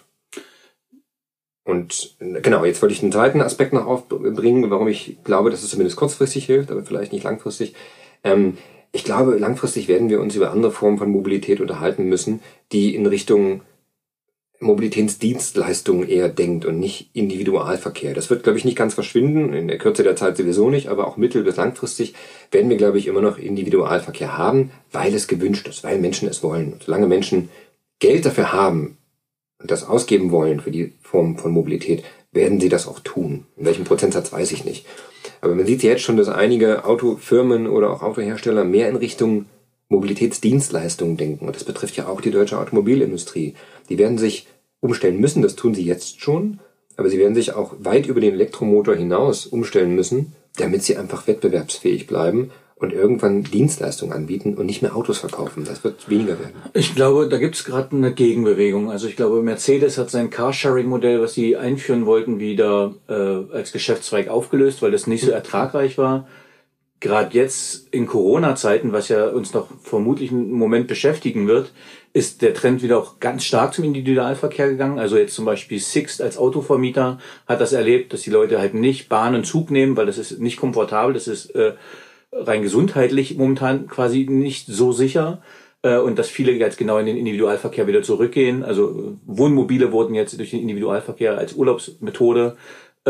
Und genau, jetzt wollte ich einen zweiten Aspekt noch aufbringen, warum ich glaube, dass es zumindest kurzfristig hilft, aber vielleicht nicht langfristig. Ich glaube, langfristig werden wir uns über andere Formen von Mobilität unterhalten müssen, die in Richtung Mobilitätsdienstleistungen eher denkt und nicht Individualverkehr. Das wird, glaube ich, nicht ganz verschwinden, in der Kürze der Zeit sowieso nicht, aber auch mittel- bis langfristig werden wir, glaube ich, immer noch Individualverkehr haben, weil es gewünscht ist, weil Menschen es wollen. Und solange Menschen Geld dafür haben und das ausgeben wollen für die Form von Mobilität, werden sie das auch tun. In welchem Prozentsatz weiß ich nicht. Aber man sieht jetzt schon, dass einige Autofirmen oder auch Autohersteller mehr in Richtung Mobilitätsdienstleistungen denken. Und das betrifft ja auch die deutsche Automobilindustrie. Die werden sich umstellen müssen, das tun sie jetzt schon, aber sie werden sich auch weit über den Elektromotor hinaus umstellen müssen, damit sie einfach wettbewerbsfähig bleiben und irgendwann Dienstleistungen anbieten und nicht mehr Autos verkaufen. Das wird weniger werden. Ich glaube, da gibt es gerade eine Gegenbewegung. Also ich glaube, Mercedes hat sein Carsharing-Modell, was sie einführen wollten, wieder als Geschäftszweig aufgelöst, weil das nicht so ertragreich war. Gerade jetzt in Corona-Zeiten, was ja uns noch vermutlich einen Moment beschäftigen wird, ist der Trend wieder auch ganz stark zum Individualverkehr gegangen. Also jetzt zum Beispiel Sixt als Autovermieter hat das erlebt, dass die Leute halt nicht Bahn und Zug nehmen, weil das ist nicht komfortabel, das ist rein gesundheitlich momentan quasi nicht so sicher. Und dass viele jetzt genau in den Individualverkehr wieder zurückgehen. Also Wohnmobile wurden jetzt durch den Individualverkehr als Urlaubsmethode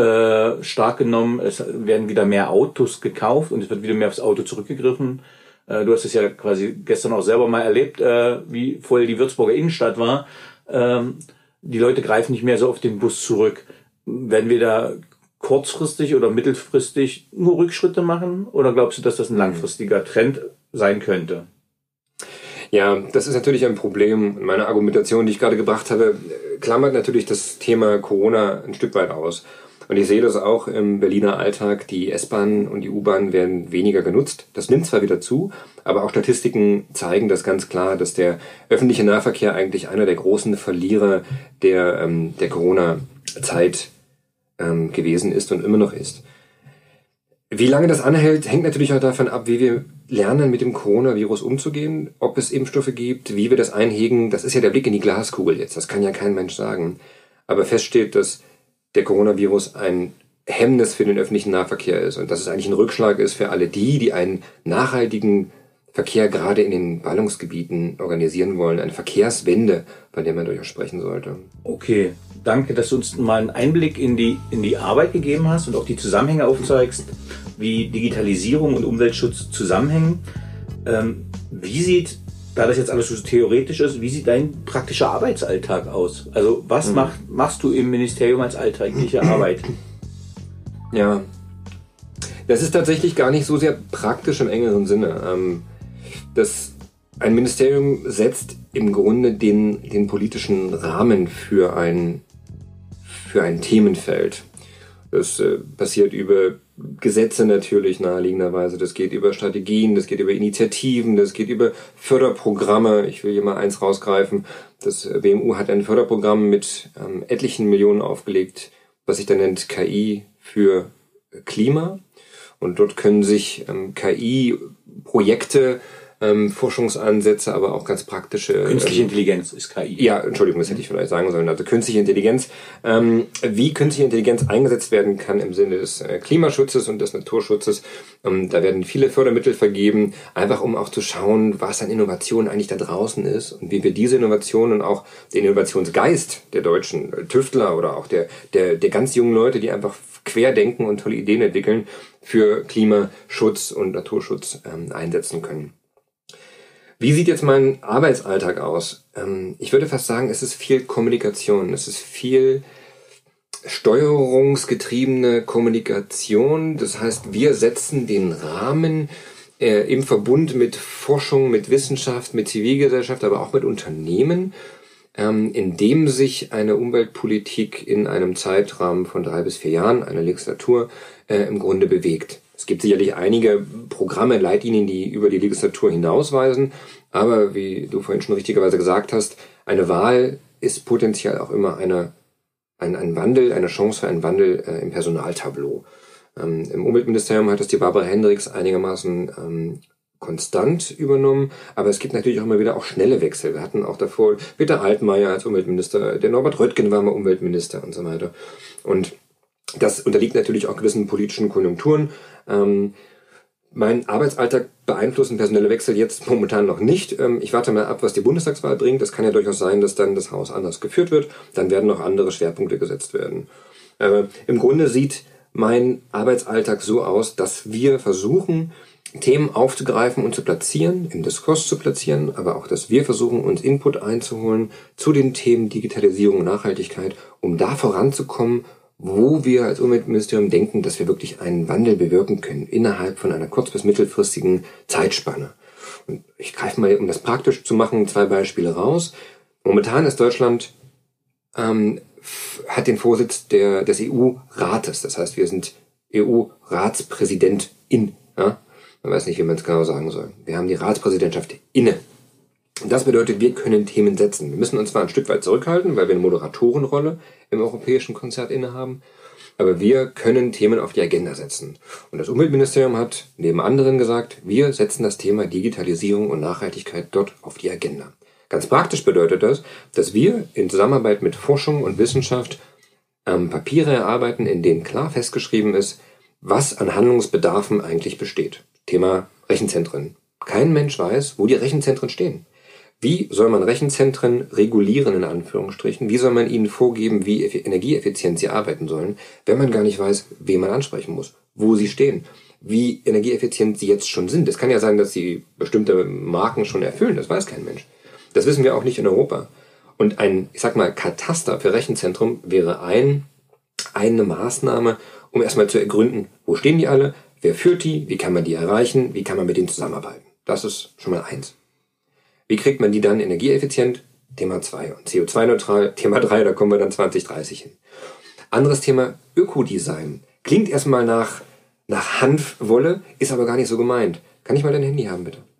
stark genommen. Es werden wieder mehr Autos gekauft und es wird wieder mehr aufs Auto zurückgegriffen. Du hast es ja quasi gestern auch selber mal erlebt, wie voll die Würzburger Innenstadt war. Die Leute greifen nicht mehr so auf den Bus zurück. Werden wir da kurzfristig oder mittelfristig nur Rückschritte machen? Oder glaubst du, dass das ein langfristiger Trend sein könnte? Ja, das ist natürlich ein Problem. Meine Argumentation, die ich gerade gebracht habe, klammert natürlich das Thema Corona ein Stück weit aus. Und ich sehe das auch im Berliner Alltag. Die S-Bahn und die U-Bahn werden weniger genutzt. Das nimmt zwar wieder zu, aber auch Statistiken zeigen das ganz klar, dass der öffentliche Nahverkehr eigentlich einer der großen Verlierer der Corona-Zeit gewesen ist und immer noch ist. Wie lange das anhält, hängt natürlich auch davon ab, wie wir lernen, mit dem Coronavirus umzugehen, ob es Impfstoffe gibt, wie wir das einhegen. Das ist ja der Blick in die Glaskugel jetzt. Das kann ja kein Mensch sagen. Aber fest steht, dass der Coronavirus ein Hemmnis für den öffentlichen Nahverkehr ist und dass es eigentlich ein Rückschlag ist für alle die einen nachhaltigen Verkehr gerade in den Ballungsgebieten organisieren wollen. Eine Verkehrswende, von der man durchaus sprechen sollte. Okay, danke, dass du uns mal einen Einblick in die Arbeit gegeben hast und auch die Zusammenhänge aufzeigst, wie Digitalisierung und Umweltschutz zusammenhängen. Wie sieht, da das jetzt alles so theoretisch ist, wie sieht dein praktischer Arbeitsalltag aus? Also was machst du im Ministerium als alltägliche Arbeit? Ja, das ist tatsächlich gar nicht so sehr praktisch im engeren Sinne. Ein Ministerium setzt im Grunde den politischen Rahmen für ein Themenfeld. Das passiert über Gesetze natürlich naheliegenderweise, das geht über Strategien, das geht über Initiativen, das geht über Förderprogramme. Ich will hier mal eins rausgreifen. Das BMU hat ein Förderprogramm mit etlichen Millionen aufgelegt, was sich dann nennt KI für Klima. Und dort können sich KI-Projekte, Forschungsansätze, aber auch ganz praktische... Künstliche Intelligenz ist KI. Ja, Entschuldigung, das hätte ich vielleicht sagen sollen. Also künstliche Intelligenz. Wie künstliche Intelligenz eingesetzt werden kann im Sinne des Klimaschutzes und des Naturschutzes. Da werden viele Fördermittel vergeben, einfach um auch zu schauen, was an Innovationen eigentlich da draußen ist und wie wir diese Innovationen und auch den Innovationsgeist der deutschen Tüftler oder auch der ganz jungen Leute, die einfach querdenken und tolle Ideen entwickeln, für Klimaschutz und Naturschutz einsetzen können. Wie sieht jetzt mein Arbeitsalltag aus? Ich würde fast sagen, es ist viel Kommunikation, es ist viel steuerungsgetriebene Kommunikation. Das heißt, wir setzen den Rahmen im Verbund mit Forschung, mit Wissenschaft, mit Zivilgesellschaft, aber auch mit Unternehmen, in dem sich eine Umweltpolitik in einem Zeitrahmen von 3 bis 4 Jahren, einer Legislatur, im Grunde bewegt. Es gibt sicherlich einige Programme, Leitlinien, die über die Legislatur hinausweisen, aber wie du vorhin schon richtigerweise gesagt hast, eine Wahl ist potenziell auch immer ein Wandel, eine Chance für einen Wandel im Personaltableau. Im Umweltministerium hat das die Barbara Hendricks einigermaßen konstant übernommen, aber es gibt natürlich auch immer wieder auch schnelle Wechsel. Wir hatten auch davor Peter Altmaier als Umweltminister, der Norbert Röttgen war mal Umweltminister und so weiter. Und das unterliegt natürlich auch gewissen politischen Konjunkturen. Mein Arbeitsalltag beeinflussen personelle Wechsel jetzt momentan noch nicht. Ich warte mal ab, was die Bundestagswahl bringt. Es kann ja durchaus sein, dass dann das Haus anders geführt wird. Dann werden noch andere Schwerpunkte gesetzt werden. Im Grunde sieht mein Arbeitsalltag so aus, dass wir versuchen, Themen aufzugreifen und zu platzieren, im Diskurs zu platzieren, aber auch, dass wir versuchen, uns Input einzuholen zu den Themen Digitalisierung und Nachhaltigkeit, um da voranzukommen, wo wir als Umweltministerium denken, dass wir wirklich einen Wandel bewirken können innerhalb von einer kurz- bis mittelfristigen Zeitspanne. Und ich greife mal, um das praktisch zu machen, 2 Beispiele raus. Momentan ist Deutschland hat den Vorsitz des EU-Rates. Das heißt, wir sind EU-Ratspräsidentin. Ja? Man weiß nicht, wie man es genau sagen soll. Wir haben die Ratspräsidentschaft inne. Und das bedeutet, wir können Themen setzen. Wir müssen uns zwar ein Stück weit zurückhalten, weil wir eine Moderatorenrolle im europäischen Konzert innehaben, aber wir können Themen auf die Agenda setzen. Und das Umweltministerium hat neben anderen gesagt, wir setzen das Thema Digitalisierung und Nachhaltigkeit dort auf die Agenda. Ganz praktisch bedeutet das, dass wir in Zusammenarbeit mit Forschung und Wissenschaft Papiere erarbeiten, in denen klar festgeschrieben ist, was an Handlungsbedarfen eigentlich besteht. Thema Rechenzentren. Kein Mensch weiß, wo die Rechenzentren stehen. Wie soll man Rechenzentren regulieren, in Anführungsstrichen? Wie soll man ihnen vorgeben, wie energieeffizient sie arbeiten sollen, wenn man gar nicht weiß, wen man ansprechen muss, wo sie stehen, wie energieeffizient sie jetzt schon sind? Es kann ja sein, dass sie bestimmte Marken schon erfüllen, das weiß kein Mensch. Das wissen wir auch nicht in Europa. Und ein, ich sag mal, Kataster für Rechenzentrum wäre eine Maßnahme, um erstmal zu ergründen, wo stehen die alle, wer führt die, wie kann man die erreichen, wie kann man mit denen zusammenarbeiten. Das ist schon mal 1. Wie kriegt man die dann energieeffizient? Thema 2. Und CO2-neutral, Thema 3, da kommen wir dann 2030 hin. Anderes Thema, Ökodesign. Klingt erstmal nach Hanfwolle, ist aber gar nicht so gemeint. Kann ich mal dein Handy haben, bitte?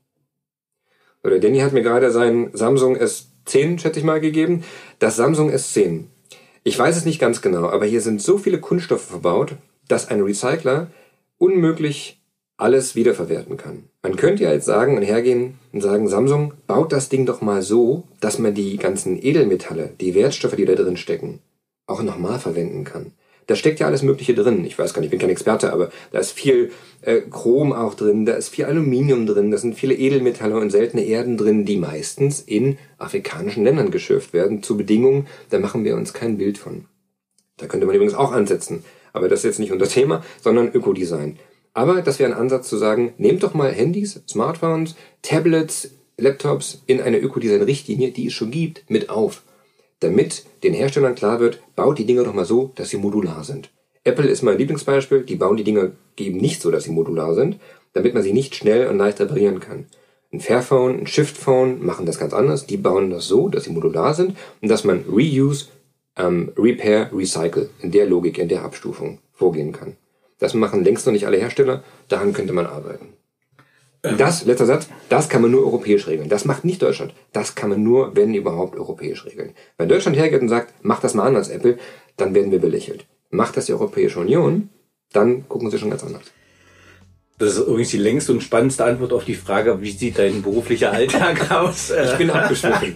Oder Danny hat mir gerade sein Samsung S10, schätze ich mal, gegeben. Das Samsung S10. Ich weiß es nicht ganz genau, aber hier sind so viele Kunststoffe verbaut, dass ein Recycler unmöglich alles wiederverwerten kann. Man könnte ja jetzt sagen und hergehen und sagen, Samsung, baut das Ding doch mal so, dass man die ganzen Edelmetalle, die Wertstoffe, die da drin stecken, auch nochmal verwenden kann. Da steckt ja alles Mögliche drin. Ich weiß gar nicht, ich bin kein Experte, aber da ist viel Chrom auch drin, da ist viel Aluminium drin, da sind viele Edelmetalle und seltene Erden drin, die meistens in afrikanischen Ländern geschürft werden, zu Bedingungen, da machen wir uns kein Bild von. Da könnte man übrigens auch ansetzen, aber das ist jetzt nicht unser Thema, sondern Ökodesign. Aber das wäre ein Ansatz zu sagen, nehmt doch mal Handys, Smartphones, Tablets, Laptops in eine Ökodesign-Richtlinie, die es schon gibt, mit auf. Damit den Herstellern klar wird, baut die Dinger doch mal so, dass sie modular sind. Apple ist mein Lieblingsbeispiel, die bauen die Dinger eben nicht so, dass sie modular sind, damit man sie nicht schnell und leicht reparieren kann. Ein Fairphone, ein Shiftphone machen das ganz anders, die bauen das so, dass sie modular sind und dass man Reuse, Repair, Recycle in der Logik, in der Abstufung vorgehen kann. Das machen längst noch nicht alle Hersteller, daran könnte man arbeiten. Das, letzter Satz, das kann man nur europäisch regeln. Das macht nicht Deutschland. Das kann man nur, wenn überhaupt, europäisch regeln. Wenn Deutschland hergeht und sagt, macht das mal anders, Apple, dann werden wir belächelt. Macht das die Europäische Union, dann gucken sie schon ganz anders. Das ist übrigens die längste und spannendste Antwort auf die Frage, wie sieht dein beruflicher Alltag aus? Ich bin abgeschwiffen.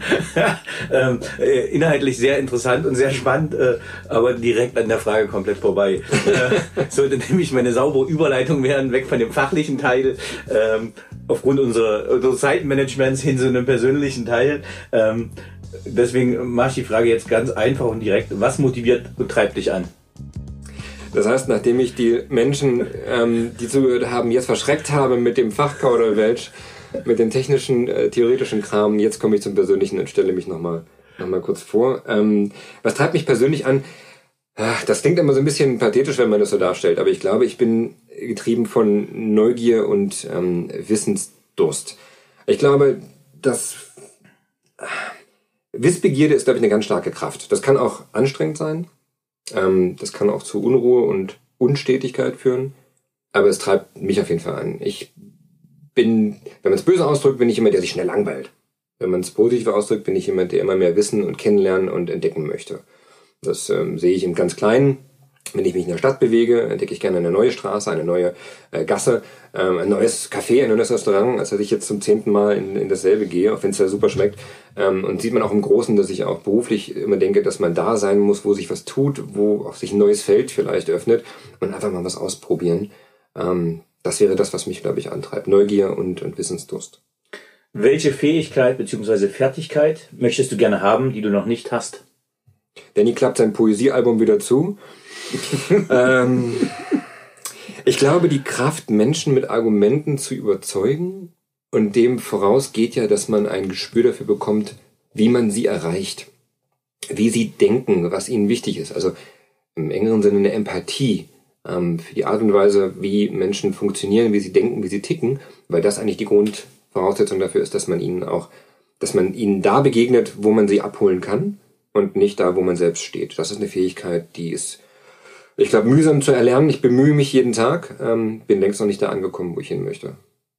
Inhaltlich sehr interessant und sehr spannend, aber direkt an der Frage komplett vorbei. Sollte nämlich meine saubere Überleitung werden, weg von dem fachlichen Teil, aufgrund unseres Zeitmanagements hin zu einem persönlichen Teil. Deswegen mache ich die Frage jetzt ganz einfach und direkt. Was motiviert und treibt dich an? Das heißt, nachdem ich die Menschen, die zugehört haben, jetzt verschreckt habe mit dem Fachkauderwelsch, mit dem technischen, theoretischen Kram, jetzt komme ich zum Persönlichen und stelle mich noch mal kurz vor. Was treibt mich persönlich an? Das klingt immer so ein bisschen pathetisch, wenn man das so darstellt, aber ich glaube, ich bin getrieben von Neugier und Wissensdurst. Ich glaube, dass Wissbegierde ist, glaube ich, eine ganz starke Kraft. Das kann auch anstrengend sein. Das kann auch zu Unruhe und Unstetigkeit führen, aber es treibt mich auf jeden Fall an. Ich bin, wenn man es böse ausdrückt, bin ich jemand, der sich schnell langweilt. Wenn man es positiv ausdrückt, bin ich jemand, der immer mehr wissen und kennenlernen und entdecken möchte. Das sehe ich im ganz Kleinen. Wenn ich mich in der Stadt bewege, entdecke ich gerne eine neue Straße, eine neue Gasse, ein neues Café, ein neues Restaurant, als dass ich jetzt zum 10. Mal in dasselbe gehe, auch wenn es da super schmeckt. Und sieht man auch im Großen, dass ich auch beruflich immer denke, dass man da sein muss, wo sich was tut, wo auch sich ein neues Feld vielleicht öffnet und einfach mal was ausprobieren. Das wäre das, was mich, glaube ich, antreibt. Neugier und Wissensdurst. Welche Fähigkeit bzw. Fertigkeit möchtest du gerne haben, die du noch nicht hast? Danny klappt sein Poesiealbum wieder zu. Ich glaube, die Kraft, Menschen mit Argumenten zu überzeugen, und dem voraus geht ja, dass man ein Gespür dafür bekommt, wie man sie erreicht, wie sie denken, was ihnen wichtig ist. Also im engeren Sinne eine Empathie für die Art und Weise, wie Menschen funktionieren, wie sie denken, wie sie ticken, weil das eigentlich die Grundvoraussetzung dafür ist, dass man ihnen da begegnet, wo man sie abholen kann und nicht da, wo man selbst steht. Das ist eine Fähigkeit, die ist, ich glaube, mühsam zu erlernen. Ich bemühe mich jeden Tag, bin längst noch nicht da angekommen, wo ich hin möchte.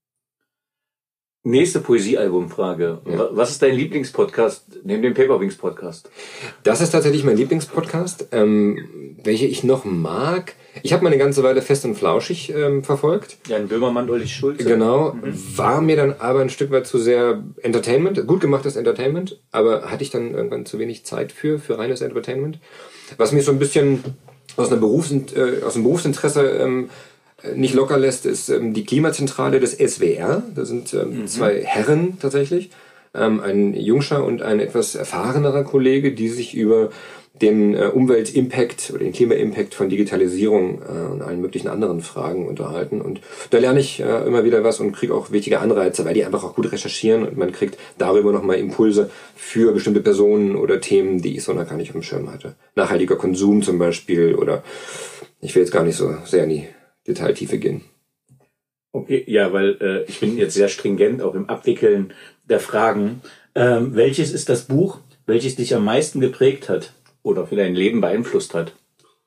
Nächste Poesiealbumfrage. Ja. Was ist dein Lieblingspodcast neben dem Paperwings Podcast? Das ist tatsächlich mein Lieblingspodcast. Welche ich noch mag. Ich habe mal eine ganze Weile Fest und Flauschig verfolgt. Jan Böhmermann, Ulrich Schulze. Genau. War mir dann aber ein Stück weit zu sehr Entertainment. Gut gemachtes Entertainment. Aber hatte ich dann irgendwann zu wenig Zeit für reines Entertainment. Was mich so ein bisschen aus dem Berufsinteresse nicht locker lässt, ist die Klimazentrale des SWR. Da sind zwei Herren tatsächlich, ein Jungscher und ein etwas erfahrenerer Kollege, die sich über den Umweltimpact oder den Klimaimpact von Digitalisierung und allen möglichen anderen Fragen unterhalten. Und da lerne ich immer wieder was und kriege auch wichtige Anreize, weil die einfach auch gut recherchieren und man kriegt darüber nochmal Impulse für bestimmte Personen oder Themen, die ich so noch gar nicht auf dem Schirm hatte. Nachhaltiger Konsum zum Beispiel, oder ich will jetzt gar nicht so sehr in die Detailtiefe gehen. Okay, ja, weil ich bin jetzt sehr stringent auch im Abwickeln der Fragen. Welches ist das Buch, welches dich am meisten geprägt hat oder für dein Leben beeinflusst hat?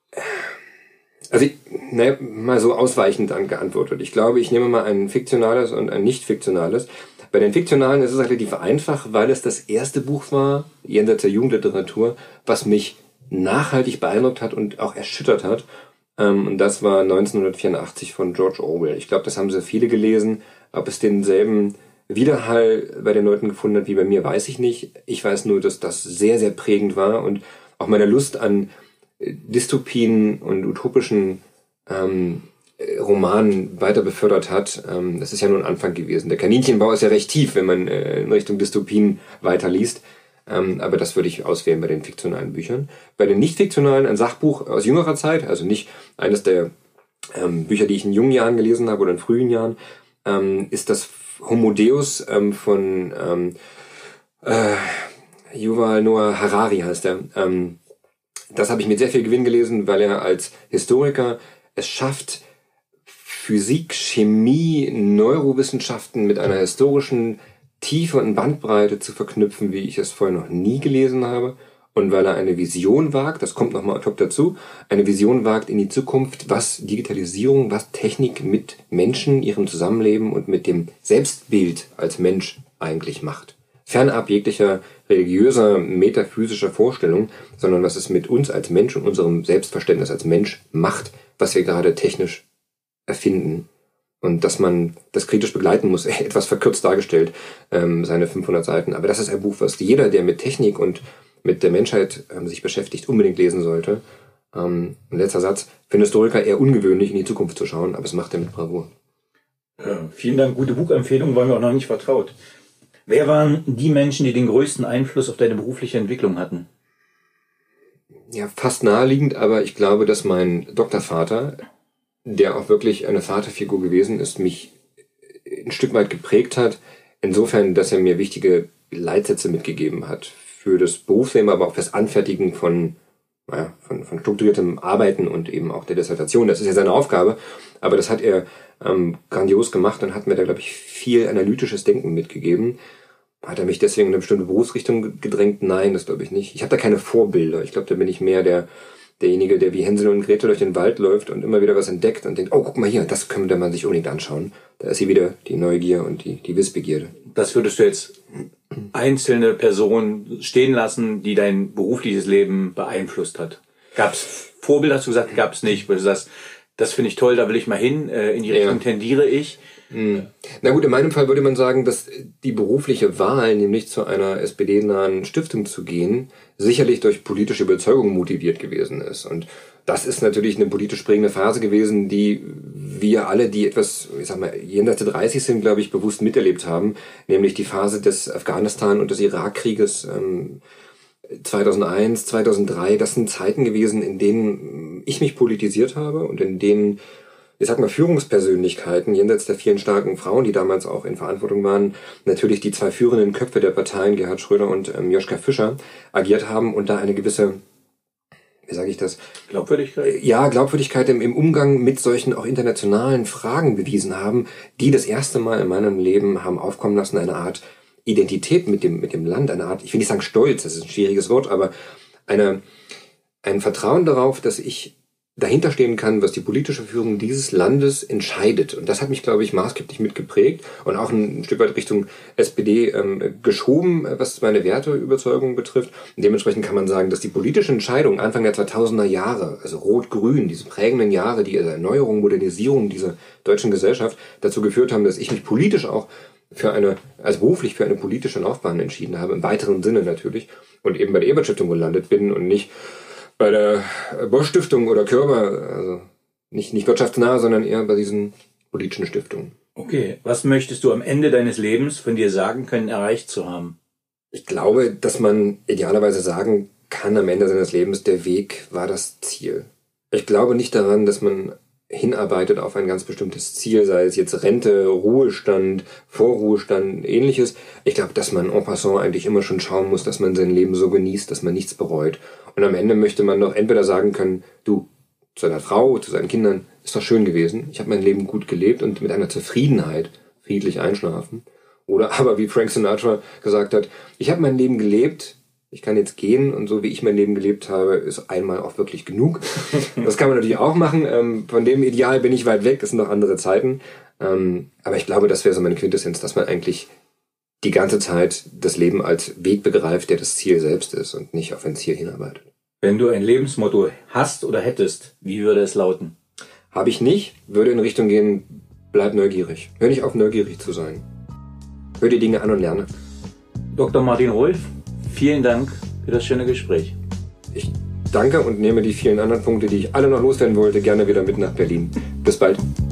Also mal so ausweichend geantwortet. Ich glaube, ich nehme mal ein fiktionales und ein nicht fiktionales. Bei den fiktionalen ist es relativ einfach, weil es das erste Buch war, jenseits der Jugendliteratur, was mich nachhaltig beeindruckt hat und auch erschüttert hat. Und das war 1984 von George Orwell. Ich glaube, das haben sehr viele gelesen. Ob es denselben Widerhall bei den Leuten gefunden hat wie bei mir, weiß ich nicht. Ich weiß nur, dass das sehr, sehr prägend war und auch meine Lust an Dystopien und utopischen Romanen weiter befördert hat. Das ist ja nur ein Anfang gewesen. Der Kaninchenbau ist ja recht tief, wenn man in Richtung Dystopien weiterliest. Aber das würde ich auswählen bei den fiktionalen Büchern. Bei den nicht-fiktionalen ein Sachbuch aus jüngerer Zeit, also nicht eines der Bücher, die ich in jungen Jahren gelesen habe oder in frühen Jahren, ist das Homo Deus von Yuval Noah Harari heißt er. Das habe ich mit sehr viel Gewinn gelesen, weil er als Historiker es schafft, Physik, Chemie, Neurowissenschaften mit einer historischen Tiefe und Bandbreite zu verknüpfen, wie ich es vorher noch nie gelesen habe. Und weil er eine Vision wagt, das kommt nochmal top dazu, eine Vision wagt in die Zukunft, was Digitalisierung, was Technik mit Menschen, ihrem Zusammenleben und mit dem Selbstbild als Mensch eigentlich macht. Fernab jeglicher religiöser, metaphysischer Vorstellung, sondern was es mit uns als Mensch und unserem Selbstverständnis als Mensch macht, was wir gerade technisch erfinden. Und dass man das kritisch begleiten muss, etwas verkürzt dargestellt, seine 500 Seiten. Aber das ist ein Buch, was jeder, der mit Technik und mit der Menschheit sich beschäftigt, unbedingt lesen sollte. Ein letzter Satz. Für einen Historiker eher ungewöhnlich, in die Zukunft zu schauen, aber es macht er mit Bravour. Ja, vielen Dank, gute Buchempfehlung, war mir auch noch nicht vertraut. Wer waren die Menschen, die den größten Einfluss auf deine berufliche Entwicklung hatten? Ja, fast naheliegend, aber ich glaube, dass mein Doktorvater, der auch wirklich eine Vaterfigur gewesen ist, mich ein Stück weit geprägt hat. Insofern, dass er mir wichtige Leitsätze mitgegeben hat für das Berufsleben, aber auch fürs Anfertigen von strukturiertem Arbeiten und eben auch der Dissertation. Das ist ja seine Aufgabe, aber das hat er grandios gemacht und hat mir da, glaube ich, viel analytisches Denken mitgegeben. Hat er mich deswegen in eine bestimmte Berufsrichtung gedrängt? Nein, das glaube ich nicht. Ich habe da keine Vorbilder. Ich glaube, da bin ich mehr derjenige, der wie Hänsel und Gretel durch den Wald läuft und immer wieder was entdeckt und denkt, oh, guck mal hier, das könnte man sich unbedingt anschauen. Da ist sie wieder, die Neugier und die Wissbegierde. Das würdest du jetzt einzelne Personen stehen lassen, die dein berufliches Leben beeinflusst hat? Gab's Vorbilder, hast du gesagt, gab's nicht, weil du sagst, das finde ich toll, da will ich mal hin, in die Richtung tendiere ich. Na gut, in meinem Fall würde man sagen, dass die berufliche Wahl, nämlich zu einer SPD-nahen Stiftung zu gehen, sicherlich durch politische Überzeugung motiviert gewesen ist. Und das ist natürlich eine politisch prägende Phase gewesen, die wir alle, die etwas, ich sag mal, jenseits der 30 sind, glaube ich, bewusst miterlebt haben, nämlich die Phase des Afghanistan- und des Irakkrieges 2001, 2003. Das sind Zeiten gewesen, in denen ich mich politisiert habe und in denen, ich sag mal, Führungspersönlichkeiten, jenseits der vielen starken Frauen, die damals auch in Verantwortung waren, natürlich die zwei führenden Köpfe der Parteien, Gerhard Schröder und Joschka Fischer, agiert haben und da eine gewisse, wie sage ich das? Glaubwürdigkeit? Ja, Glaubwürdigkeit im Umgang mit solchen auch internationalen Fragen bewiesen haben, die das erste Mal in meinem Leben haben aufkommen lassen, eine Art Identität mit dem Land, eine Art, ich will nicht sagen Stolz, das ist ein schwieriges Wort, aber ein Vertrauen darauf, dass ich dahinter stehen kann, was die politische Führung dieses Landes entscheidet. Und das hat mich, glaube ich, maßgeblich mitgeprägt und auch ein Stück weit Richtung SPD geschoben, was meine Werteüberzeugung betrifft. Und dementsprechend kann man sagen, dass die politische Entscheidung Anfang der 2000er Jahre, also Rot-Grün, diese prägenden Jahre, die Erneuerung, Modernisierung dieser deutschen Gesellschaft dazu geführt haben, dass ich mich politisch auch beruflich für eine politische Laufbahn entschieden habe, im weiteren Sinne natürlich, und eben bei der Ebert-Stiftung gelandet bin und nicht bei der Bosch-Stiftung oder Körber, also nicht wirtschaftsnah, sondern eher bei diesen politischen Stiftungen. Okay, was möchtest du am Ende deines Lebens von dir sagen können, erreicht zu haben? Ich glaube, dass man idealerweise sagen kann am Ende seines Lebens, der Weg war das Ziel. Ich glaube nicht daran, dass man hinarbeitet auf ein ganz bestimmtes Ziel, sei es jetzt Rente, Ruhestand, Vorruhestand, ähnliches. Ich glaube, dass man en passant eigentlich immer schon schauen muss, dass man sein Leben so genießt, dass man nichts bereut. Und am Ende möchte man doch entweder sagen können, du, zu deiner Frau, zu seinen Kindern, ist doch schön gewesen, ich habe mein Leben gut gelebt und mit einer Zufriedenheit friedlich einschlafen. Oder aber, wie Frank Sinatra gesagt hat, ich habe mein Leben gelebt, ich kann jetzt gehen und so wie ich mein Leben gelebt habe, ist einmal auch wirklich genug. Das kann man natürlich auch machen. Von dem Ideal bin ich weit weg, das sind noch andere Zeiten. Aber ich glaube, das wäre so meine Quintessenz, dass man eigentlich die ganze Zeit das Leben als Weg begreift, der das Ziel selbst ist und nicht auf ein Ziel hinarbeitet. Wenn du ein Lebensmotto hast oder hättest, wie würde es lauten? Habe ich nicht, würde in Richtung gehen, bleib neugierig. Hör nicht auf, neugierig zu sein. Hör die Dinge an und lerne. Dr. Martin Rolf, vielen Dank für das schöne Gespräch. Ich danke und nehme die vielen anderen Punkte, die ich alle noch loswerden wollte, gerne wieder mit nach Berlin. Bis bald.